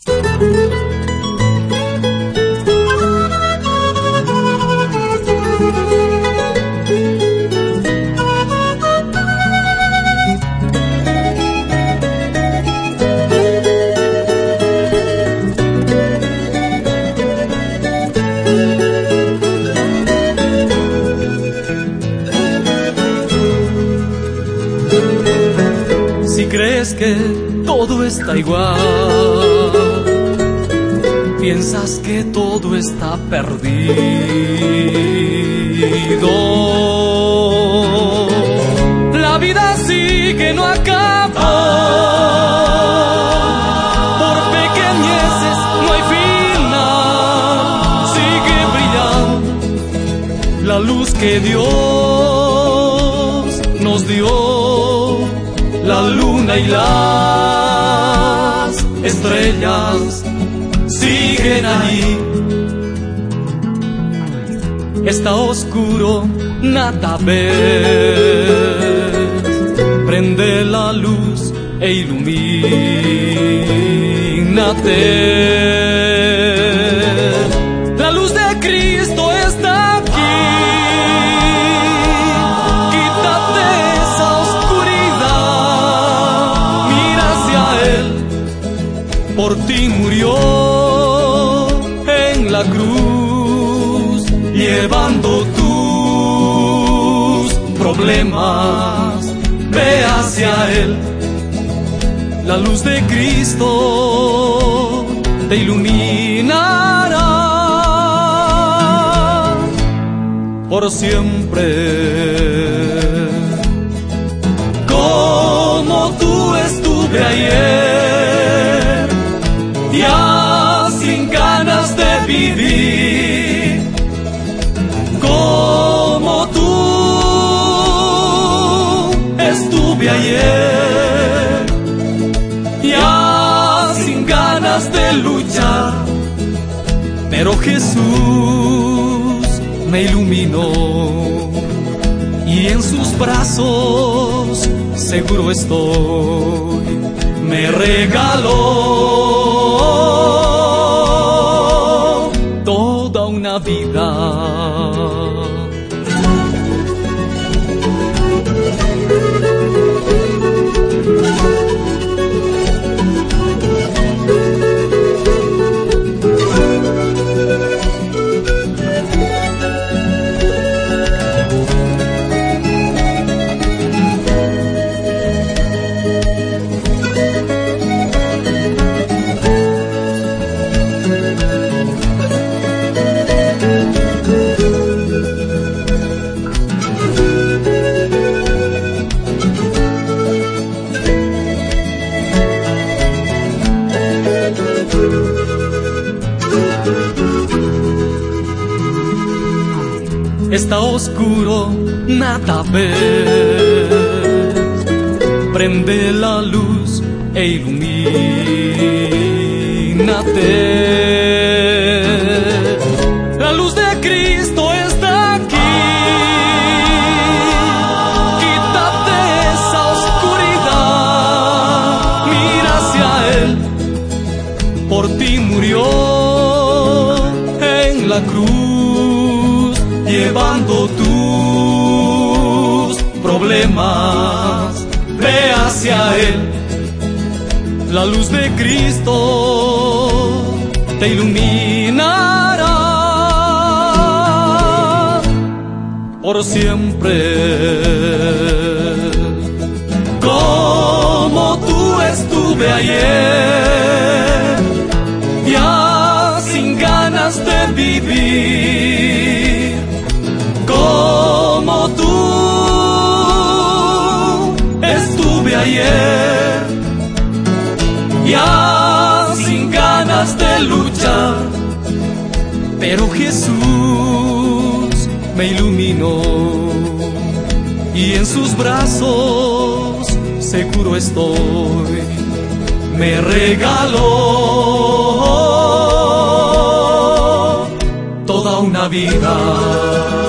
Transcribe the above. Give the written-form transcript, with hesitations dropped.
Si crees que todo está igual, piensas que todo está perdido. La vida sigue, no acaba. Por pequeñeces no hay final. Sigue brillando la luz que Dios nos dio. La luna y las estrellas siguen allí. Está oscuro, nada ves. Prende la luz e ilumínate. La luz de Cristo está aquí. Quítate esa oscuridad. Mira hacia Él. Por ti murió en la cruz, llevando tus problemas. Ve hacia Él. La luz de Cristo te iluminará por siempre. Como tú estuve ayer, ya sin ganas de vivir. Como tú estuve ayer, ya sin ganas de luchar, pero Jesús me iluminó y en sus brazos seguro estoy. Me regaló toda una vida. Está oscuro, nada ves. Prende la luz e ilumínate. La luz de Cristo está aquí. Quítate esa oscuridad. Mira hacia Él. Por ti murió en la cruz, llevando tus problemas. Ve hacia Él. La luz de Cristo te iluminará por siempre. Como tú estuve ayer, ya sin ganas de vivir. Como tú estuve ayer, ya sin ganas de luchar, pero Jesús me iluminó y en sus brazos seguro estoy. Me regaló toda una vida.